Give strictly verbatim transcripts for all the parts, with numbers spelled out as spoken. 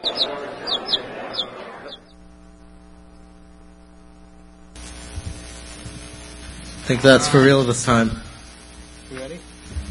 I think that's for real this time. You ready?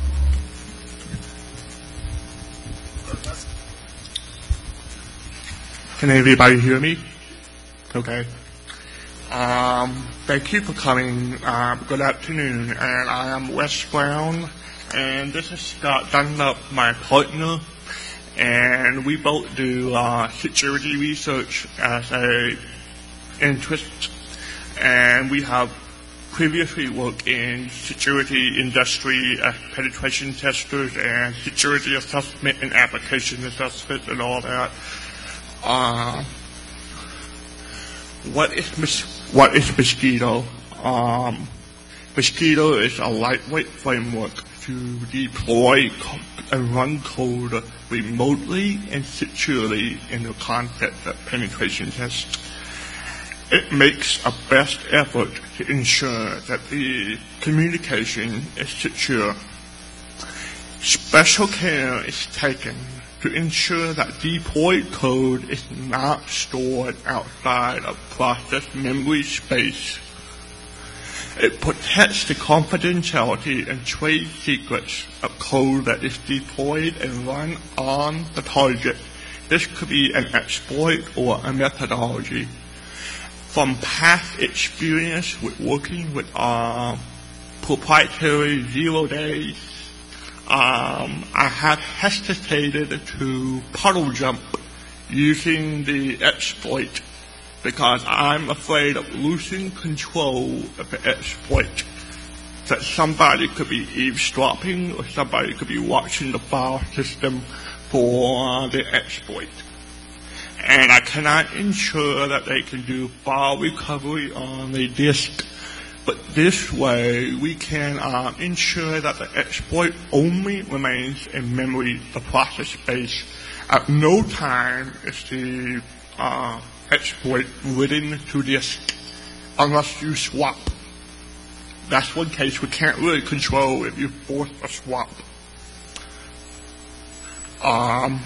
Can everybody hear me? Okay. Um, thank you for coming. Uh, good afternoon. And I am Wes Brown, and this is Scott Dunlop, my partner. And we both do uh, security research as a interest, and we have previously worked in security industry as penetration testers and security assessment and application assessment and all that. Uh, what is what is Mosquito? Um, Mosquito is a lightweight framework to deploy and run code remotely and securely in the context of penetration tests. It makes a best effort to ensure that the communication is secure. Special care is taken to ensure that deployed code is not stored outside of process memory space. It protects the confidentiality and trade secrets of code that is deployed and run on the target. This could be an exploit or a methodology. From past experience with working with uh, proprietary zero days, um, I have hesitated to puddle jump using the exploit because I'm afraid of losing control of the exploit. That somebody could be eavesdropping or somebody could be watching the file system for the exploit. And I cannot ensure that they can do file recovery on the disk. But this way, we can uh, ensure that the exploit only remains in memory, the process space. At no time is the uh, exploit written to disk unless you swap. That's one case we can't really control if you force a swap. Um...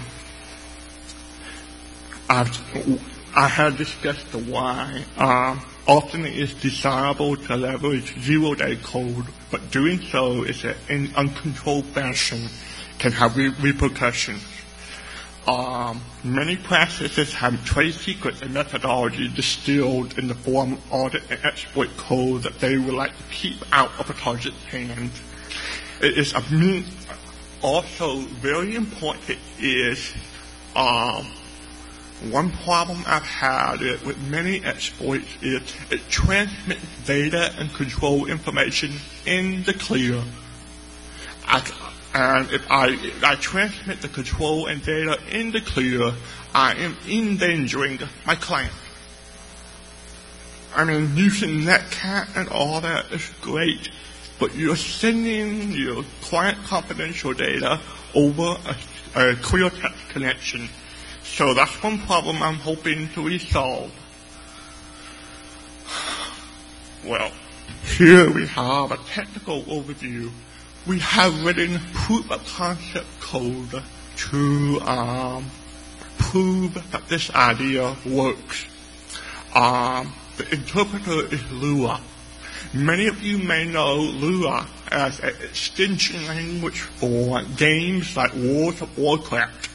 I've, I have discussed the why. Um, often it is desirable to leverage zero-day code, but doing so is a, in uncontrolled fashion can have re- repercussions. Um, many practices have trade secrets and methodology distilled in the form of audit and exploit code that they would like to keep out of a target's hands. It is a mean, also very important is um, one problem I've had with many exploits is it transmits data and control information in the clear. I, and if I, if I transmit the control and data in the clear, I am endangering my client. I mean, using Netcat and all that is great, but you're sending your client confidential data over a, a clear text connection. So that's one problem I'm hoping to resolve. Well, here we have a technical overview. We have written proof of concept code to um, prove that this idea works. Um, the interpreter is Lua. Many of you may know Lua as an extension language for games like World of Warcraft.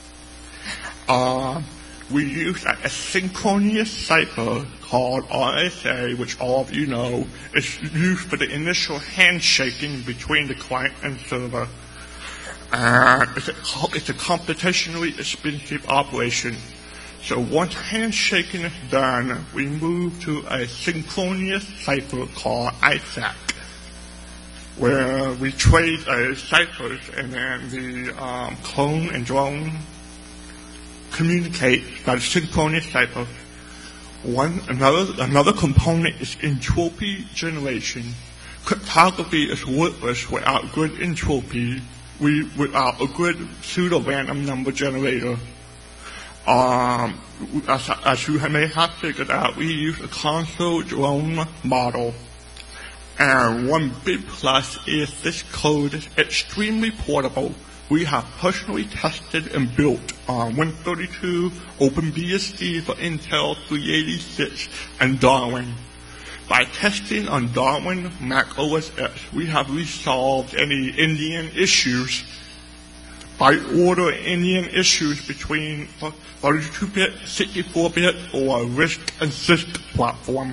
Uh, we use an asynchronous cipher called R S A, which all of you know, is used for the initial handshaking between the client and server. Uh, it's, a, it's a computationally expensive operation. So once handshaking is done, we move to a synchronous cipher called I S A C, where we trade uh, ciphers and then the um, clone and drone communicate by the synchronous cipher. One another another component is entropy generation. Cryptography is worthless without good entropy. We without a good pseudo random number generator. Um, as, as you may have figured out, we use a console drone model. And one big plus is this code is extremely portable. we have personally tested and built on Win thirty-two, OpenBSD for Intel three eighty-six, and Darwin. By testing on Darwin Mac O S X, we have resolved any Indian issues, byte order Indian issues between thirty-two bit, sixty-four bit, or RISC and CISC platform.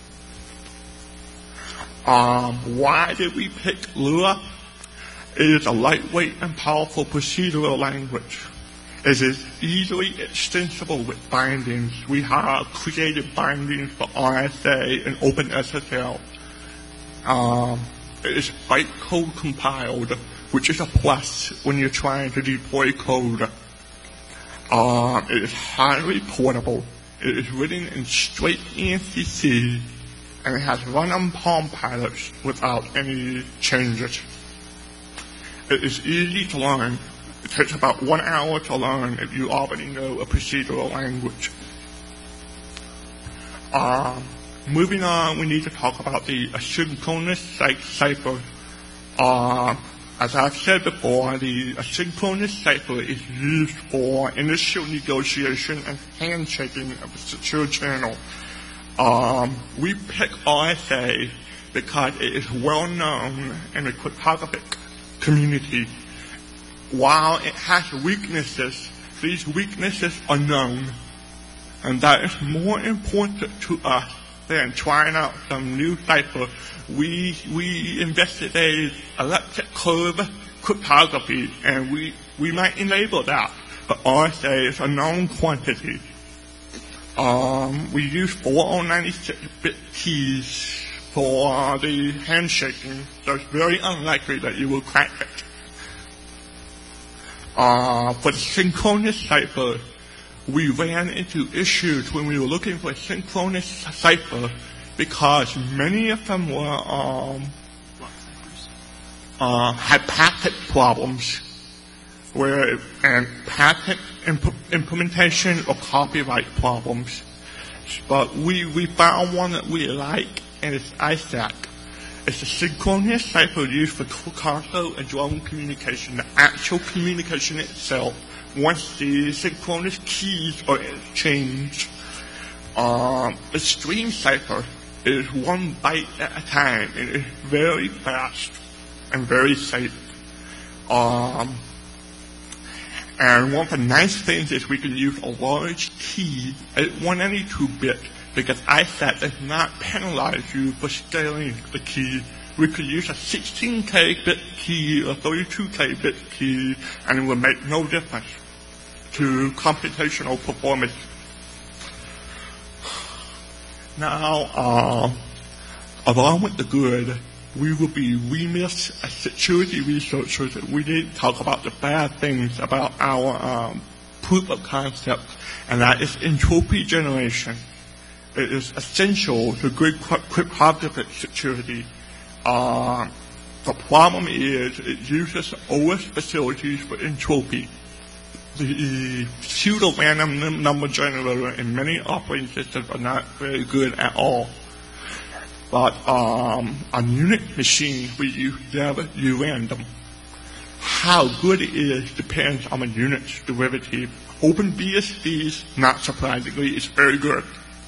Um, why did we pick Lua? It is a lightweight and powerful procedural language. It is easily extensible with bindings. We have created bindings for R S A and OpenSSL. Um, it is bytecode compiled, which is a plus when you're trying to deploy code. Um, it is highly portable. It is written in straight E N C C, and it has run on Palm Pilots without any changes. It is easy to learn. It takes about one hour to learn if you already know a procedural language. Um, moving on, we need to talk about the asynchronous cipher. Uh, as I've said before, the asynchronous cipher is used for initial negotiation and handshaking of a secure channel. Um, we pick R S A because it is well known in the cryptographic community. While it has weaknesses, these weaknesses are known, and that is more important to us than trying out some new cipher. We we investigated elliptic curve cryptography, and we we might enable that, but R S A is a known quantity. Um, we use four oh ninety-six bit keys for the handshaking, so it's very unlikely that you will crack it. Uh, for the synchronous cipher, we ran into issues when we were looking for a synchronous cipher because many of them were um, uh, had packet problems, where and packet imp- implementation or copyright problems. But we we found one that we like, and it's I S A C. It's a synchronous cipher used for console and drone communication, the actual communication itself, once the synchronous keys are exchanged. Um, the stream cipher is one byte at a time, and it's very fast and very safe. Um, and one of the nice things is we can use a large key at one ninety-two bit, because I S A C does not penalize you for scaling the key. We could use a sixteen K bit key or thirty-two K bit key, and it will make no difference to computational performance. Now, uh, along with the good, we will be remiss as security researchers if we didn't talk about the bad things about our um, proof of concept, and that is entropy generation. It is essential to good cryptographic security. Uh, the problem is it uses O S facilities for entropy. The pseudo-random number generator in many operating systems are not very good at all. But um, on Unix machines, we use random. How good it is depends on the Unix derivative. OpenBSD, not surprisingly, is very good.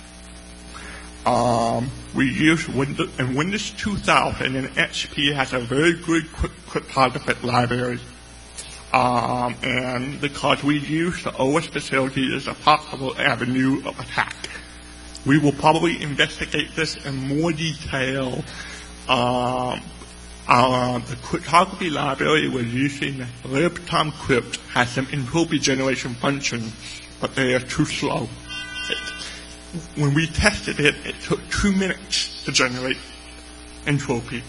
Um, we use Windows, and Windows two thousand and X P has a very good cryptographic library. Um, and because we use the O S facility as a possible avenue of attack. We will probably investigate this in more detail. Um, our, the cryptography library we're using, libtomcrypt, has some entropy generation functions, but they are too slow. It, when we tested it, it took two minutes to generate entropy.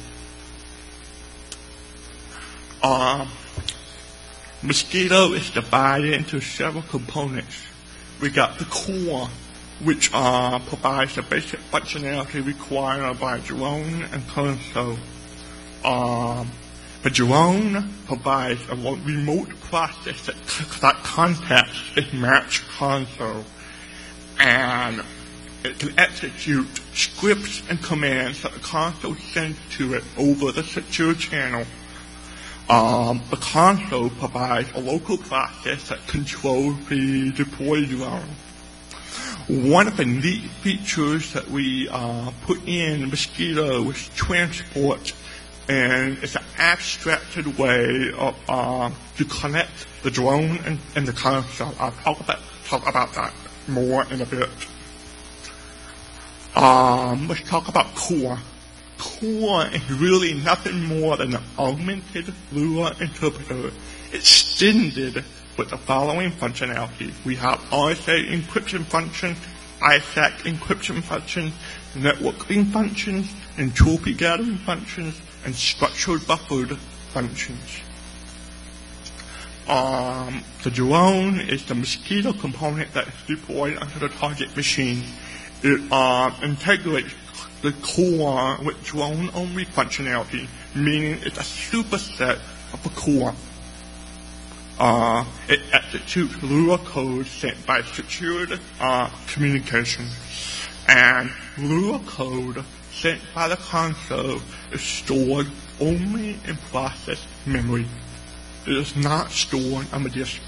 Um, Mosquito is divided into several components. We got the core, which uh, provides the basic functionality required by drone and console. Um, the drone provides a remote process that, that contacts its match console, and it can execute scripts and commands that the console sends to it over the secure channel. Um, the console provides a local process that controls the deployed drone. One of the neat features that we uh, put in Mosquito is transport, and it's an abstracted way of uh, to connect the drone and, and the console. I'll talk about talk about that more in a bit. Um, let's talk about Core. Core is really nothing more than an augmented Lua interpreter extended with the following functionality. We have R S A encryption function, I S A C encryption function, networking functions, entropy gathering functions, and structured buffered functions. Um, the drone is the Mosquito component that is deployed onto the target machine. It uh, integrates the core with drone-only functionality, meaning it's a superset of the core. Uh, it executes Lua code sent by secured uh, communication, and Lua code sent by the console is stored only in process memory. It is not stored on the disk.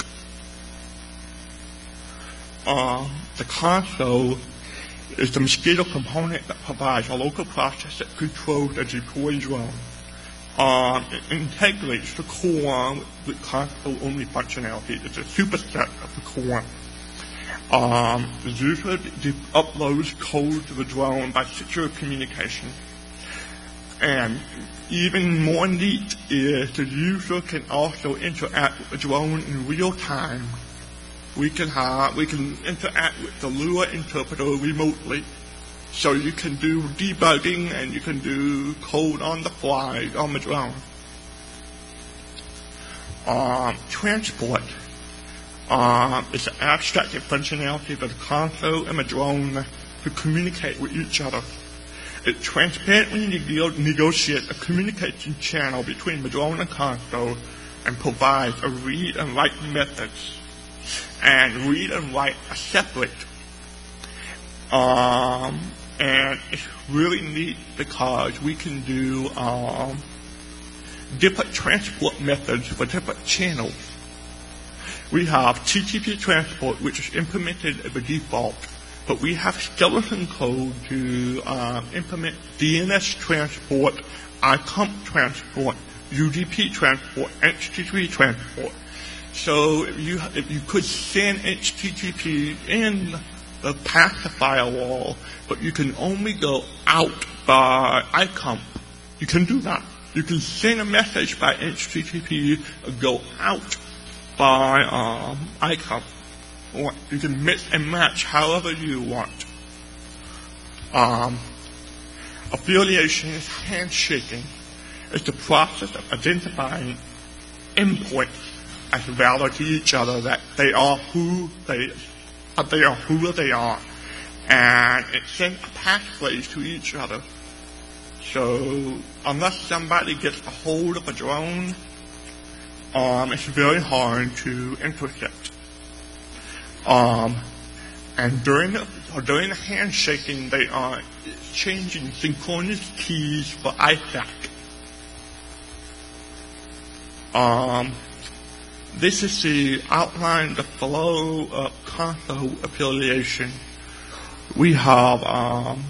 Uh, the console is the Mosquito component that provides a local process that controls the deployed drone. Um, it integrates the core with console-only functionality. It's a superset of the core. Um, the user de- uploads code to the drone by secure communication. And even more neat is the user can also interact with the drone in real time. We can have, we can interact with the Lua interpreter remotely. So you can do debugging and you can do code on the fly on the drone. Um, transport um, is an abstracted functionality for the console and the drone to communicate with each other. It transparently nego- negotiates a communication channel between the drone and console and provides a read and write methods. And read and write are separate. Um, and it's really neat because we can do um, different transport methods for different channels. We have T T P transport, which is implemented as a default, but we have skeleton code to um, implement D N S transport, I C O M P transport, U D P transport, H T T P transport. So if you if you could send H T T P in the past the firewall, but you can only go out by I C O M P, you can do that. You can send a message by H T T P and go out by um, I C O M P. Or you can mix and match however you want. Um, affiliation is handshaking. It's the process of identifying endpoints as valid to each other, that they are who they, uh, they are who they are, and it sends a passphrase to each other. So unless somebody gets a hold of a drone, um, it's very hard to intercept. Um, and during the or during the handshaking, they are changing synchronous keys for I S A C. Um. This is the outline, the flow of console affiliation. We have, um,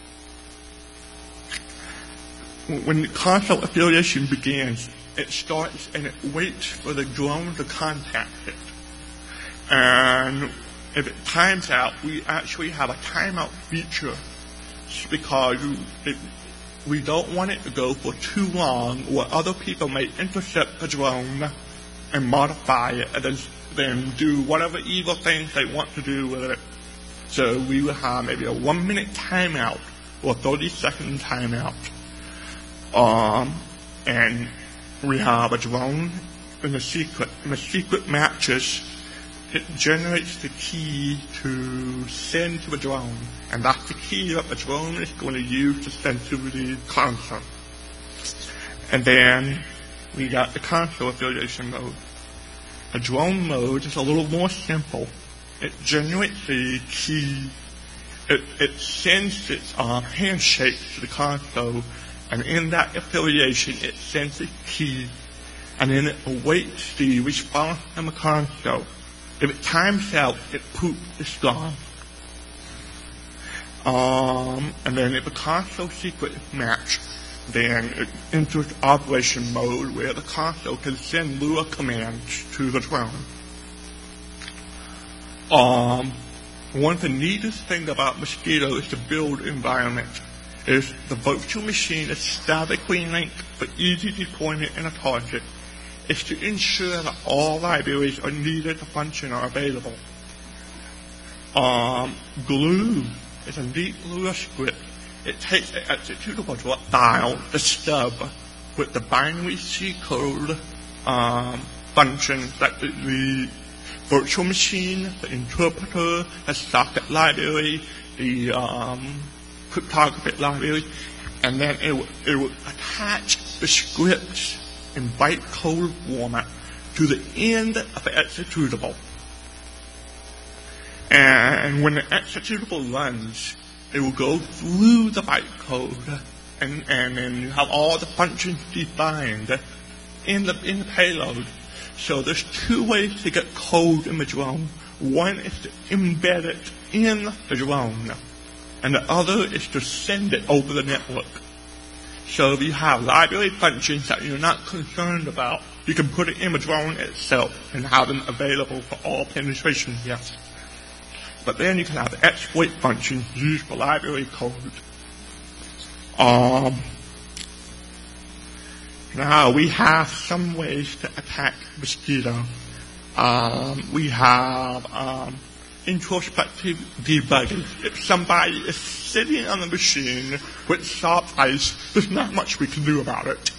when console affiliation begins, it starts and it waits for the drone to contact it. And if it times out, we actually have a timeout feature because it, we don't want it to go for too long or other people may intercept the drone and modify it, and then, then do whatever evil things they want to do with it. So we will have maybe a one minute timeout or thirty second timeout. Um, and we have a drone in the secret. And the secret matches, it generates the key to send to the drone. And that's the key that the drone is going to use to send to the console. And then we got the console affiliation mode. The drone mode is a little more simple. It generates the key. It, it sends its uh, handshake to the console, and in that affiliation, it sends a key. and then it awaits the response from the console. If it times out, it poops is gone. Um, and then if the console secret is matched, then it enters operation mode where the console can send Lua commands to the drone. Um, one of the neatest things about Mosquito is the build environment. Is the virtual machine is statically linked for easy deployment in a target. Is to ensure that all libraries are needed to function are available. Um, Glue is a neat Lua script. It takes an executable file, the stub, with the binary C code um, functions that the, the virtual machine, the interpreter, the socket library, the um, cryptographic library, and then it will, it will attach the scripts in bytecode format to the end of the executable. And when the executable runs, it will go through the bytecode, and, and then you have all the functions defined in the, in the payload. So there's two ways to get code in the drone. One is to embed it in the drone, and the other is to send it over the network. So if you have library functions that you're not concerned about, you can put it in the drone itself and have them available for all penetration tests. But then you can have the exploit functions used for library code. Um, now we have some ways to attack Mosquito. Um, we have um, introspective debugging. If somebody is sitting on the machine with soft ice, there's not much we can do about it.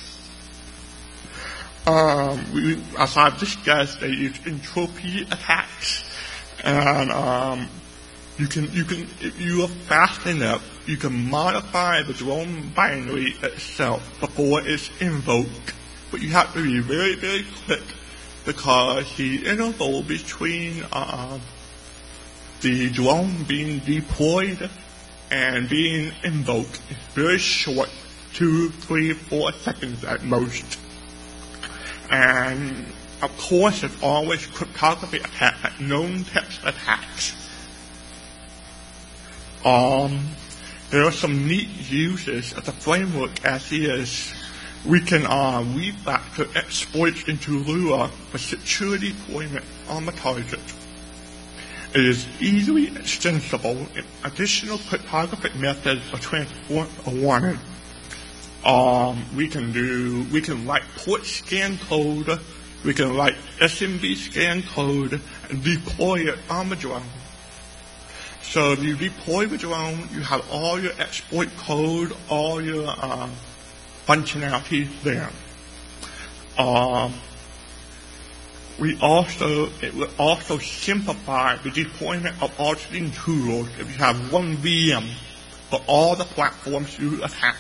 Um, we, as I've discussed, they use entropy attacks, and um, you can, you can, if you are fast enough, you can modify the drone binary itself before it's invoked. But you have to be very, very quick, because the interval between uh, the drone being deployed and being invoked is very short, two, three, four seconds at most. And of course, there's always cryptography attacks, like known text attacks. Um, there are some neat uses of the framework as is. We can uh, refactor exploits into Lua for security deployment on the target. It is easily extensible if additional cryptographic methods or transport are wanted. Um, we can do, we can write port scan code, we can write S M B scan code and deploy it on the drone. So if you deploy the drone, you have all your exploit code, all your uh, functionality there. Um, we also, it will also simplify the deployment of auditing tools if you have one V M for all the platforms you attack.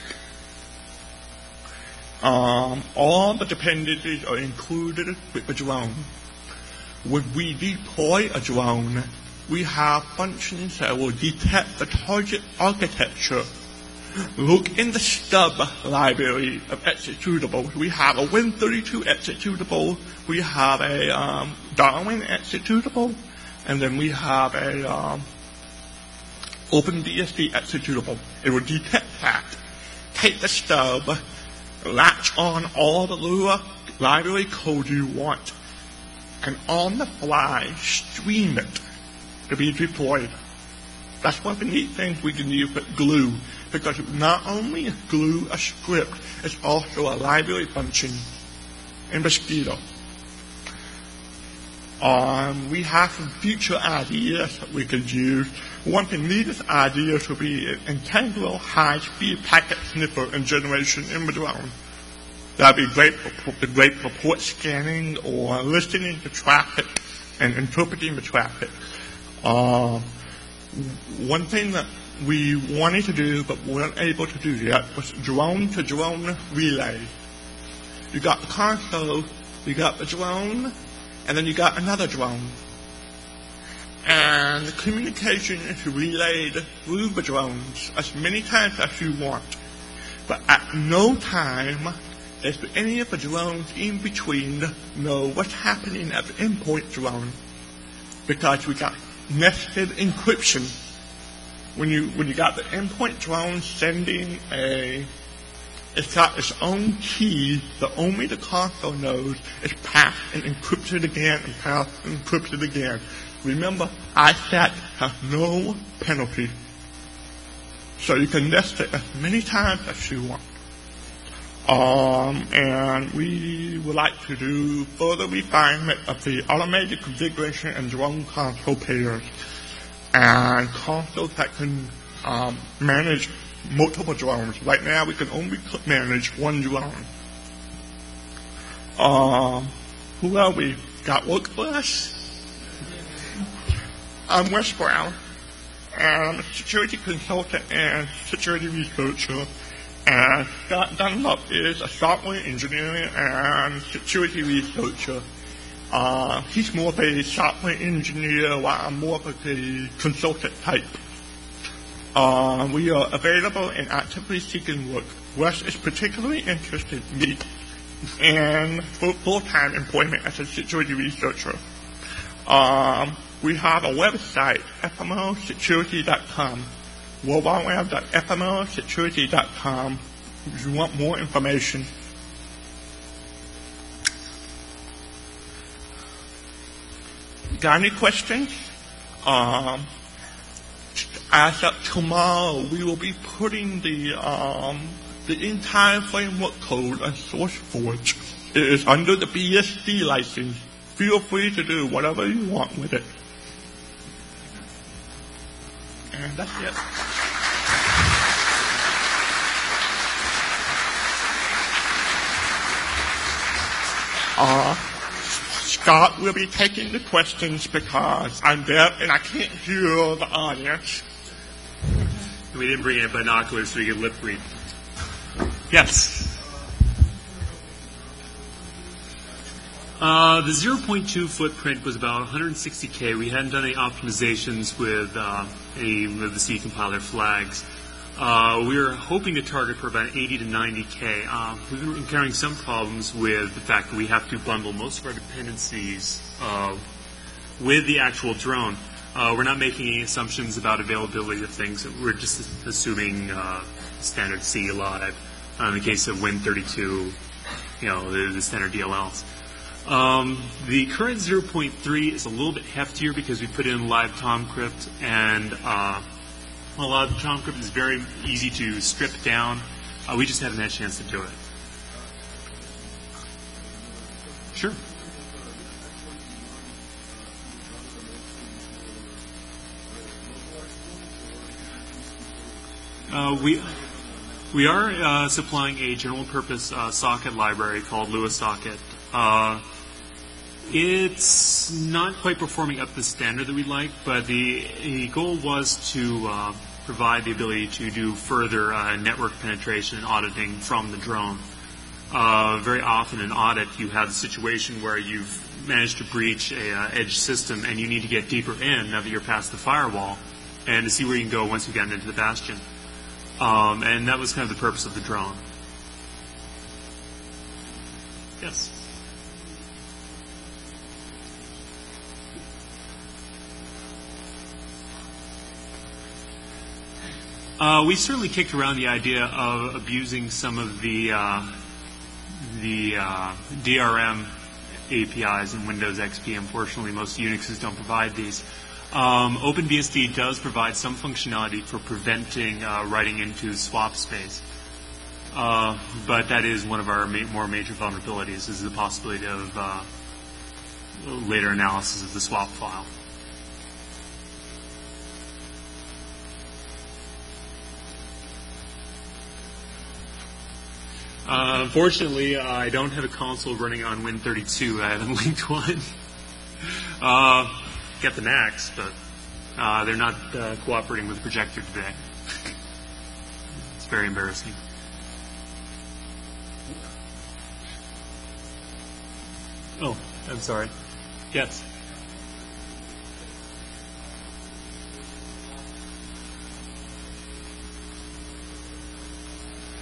Um, all the dependencies are included with the drone. When we deploy a drone, we have functions that will detect the target architecture. Look in the stub library of executables. We have a Win thirty-two executable, we have a um, Darwin executable, and then we have a um, OpenBSD executable. It will detect that, take the stub, latch on all the Lua library code you want, and on the fly stream it to be deployed. That's one of the neat things we can use with Glue, because not only is Glue a script, it's also a library function in Mosquito. Um, we have some future ideas that we could use. One of the neatest ideas would be an integral high-speed packet sniffer and generation in the drone. That'd be great for, great for port scanning or listening to traffic and interpreting the traffic. Uh, one thing that we wanted to do but weren't able to do yet was drone-to-drone relay. You got the console, you got the drone, and then you got another drone. And the communication is relayed through the drones as many times as you want. But at no time is do any of the drones in between know what's happening at the endpoint drone? Because we got nested encryption. When you when you got the endpoint drone sending a, it's got its own key that only the console knows. It's passed and encrypted again and passed and encrypted again. Remember, I SAT has no penalty, so you can nest it as many times as you want. Um, and we would like to do further refinement of the automated configuration and drone console pairs, and consoles that can um, manage multiple drones. Right now, we can only manage one drone. Um, who else we got work for us? I'm Wes Brown, and I'm a security consultant and security researcher. And Scott Dunlop is a software engineer and security researcher. Uh, he's more of a software engineer, while I'm more of a consultant type. Uh, we are available and actively seeking work. Wes is particularly interested in full-time employment as a security researcher. Um, we have a website, f m o security dot com. world wide web dot f m o security dot com if you want more information. Got any questions? Um, as of tomorrow, we will be putting the um, the entire framework code on SourceForge. It is under the B S D license. Feel free to do whatever you want with it. And that's it. Uh, Scott will be taking the questions because I'm deaf and I can't hear the audience. We didn't bring in binoculars so we could lip read. Yes. Uh, the zero point two footprint was about one hundred sixty K. We hadn't done any optimizations with uh, any of the C compiler flags. Uh, we were hoping to target for about eighty to ninety K. Uh, we've been encountering some problems with the fact that we have to bundle most of our dependencies uh, with the actual drone. Uh, we're not making any assumptions about availability of things. We're just assuming uh, standard C live. Uh, in the case of Win thirty-two, you know, the, the standard D L Ls. Um, the current zero point three is a little bit heftier because we put in live Tomcrypt, and uh, well, live Tomcrypt is very easy to strip down. Uh, we just haven't had a chance to do it. Sure. Uh, we we are uh, supplying a general-purpose uh, socket library called LuaSocket. Uh, it's not quite performing up to the standard that we'd like, but the, the goal was to uh, provide the ability to do further uh, network penetration and auditing from the drone. Uh, very often in audit, you have the situation where you've managed to breach a uh, edge system, and you need to get deeper in now that you're past the firewall, and to see where you can go once you've gotten into the bastion. Um, and that was kind of the purpose of the drone. Yes. Uh, we certainly kicked around the idea of abusing some of the uh, the uh, D R M A P Is in Windows X P. Unfortunately, most Unixes don't provide these. Um, OpenBSD does provide some functionality for preventing uh, writing into swap space, uh, but that is one of our ma- more major vulnerabilities, is the possibility of uh, later analysis of the swap file. Uh, unfortunately, uh, I don't have a console running on Win thirty-two. I haven't linked one. uh, get the Macs, but uh, they're not uh, cooperating with the projector today. It's very embarrassing. Oh, I'm sorry. Yes.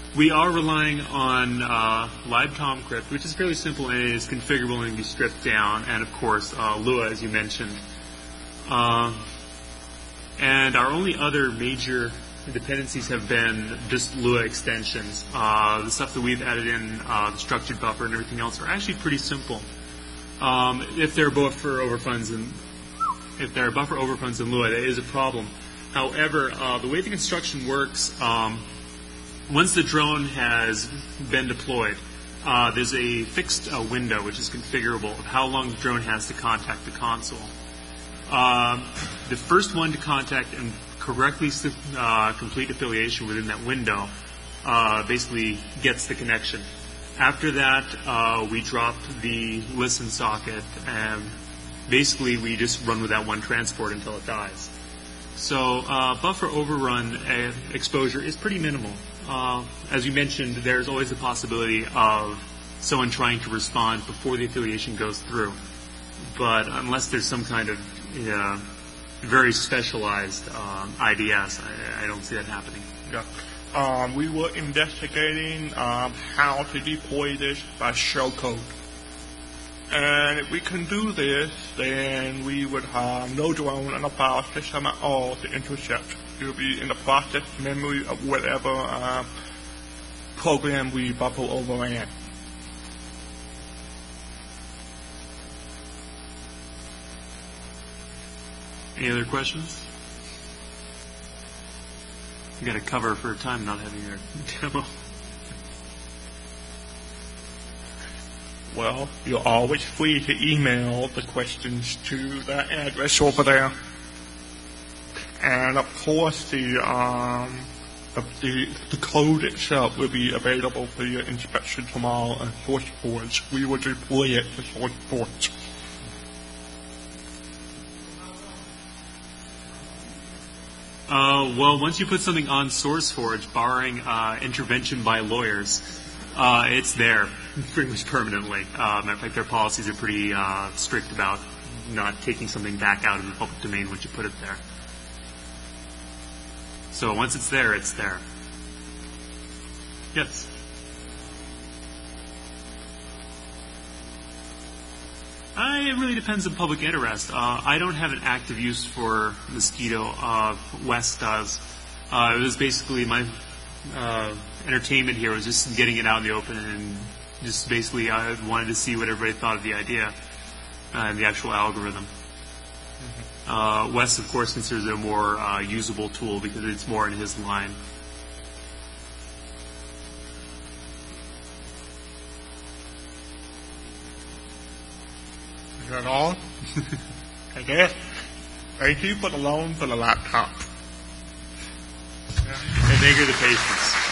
We are relying on uh, LibTomCrypt, which is fairly simple and is configurable and can be stripped down, and of course uh, Lua, as you mentioned. Uh, and our only other major dependencies have been just Lua extensions. Uh, the stuff that we've added in, uh, the structured buffer and everything else, are actually pretty simple. Um, if there are buffer overruns and if there are buffer overruns in Lua, that is a problem. However, uh, the way the construction works, um, once the drone has been deployed, uh, there's a fixed uh, window which is configurable of how long the drone has to contact the console. Um, the first one to contact and correctly uh, complete affiliation within that window uh, basically gets the connection. After that, uh, we drop the listen socket, and basically we just run with that one transport until it dies. So uh, buffer overrun uh, exposure is pretty minimal. Uh, as you mentioned, there's always the possibility of someone trying to respond before the affiliation goes through. But unless there's some kind of uh, very specialized um, I D S, I, I don't see that happening. Yeah. Um, we were investigating um, how to deploy this by shellcode. And if we can do this, then we would have no drone in the file system at all to intercept. It will be in the process memory of whatever uh, program we buffer overran. Any other questions? You got to cover for a time not having your demo. Well, you're always free to email the questions to that address over there. And of course, the um, the, the code itself will be available for your inspection tomorrow on SourceForge. We will deploy it to SourceForge. Uh, well, once you put something on SourceForge, barring uh, intervention by lawyers, uh, it's there pretty much permanently. Uh, matter of fact, their policies are pretty uh, strict about not taking something back out of the public domain once you put it there. So once it's there, it's there. Yes? Uh, it really depends on public interest. Uh, I don't have an active use for Mosquito. Uh, Wes does. Uh, it was basically my uh, entertainment here was just getting it out in the open, and just basically I wanted to see what everybody thought of the idea and the actual algorithm. Mm-hmm. Uh, Wes, of course, considers it a more uh, usable tool because it's more in his line. Is that all? I guess. Thank you for the loan for the laptop. Yeah. And thank you for the patience.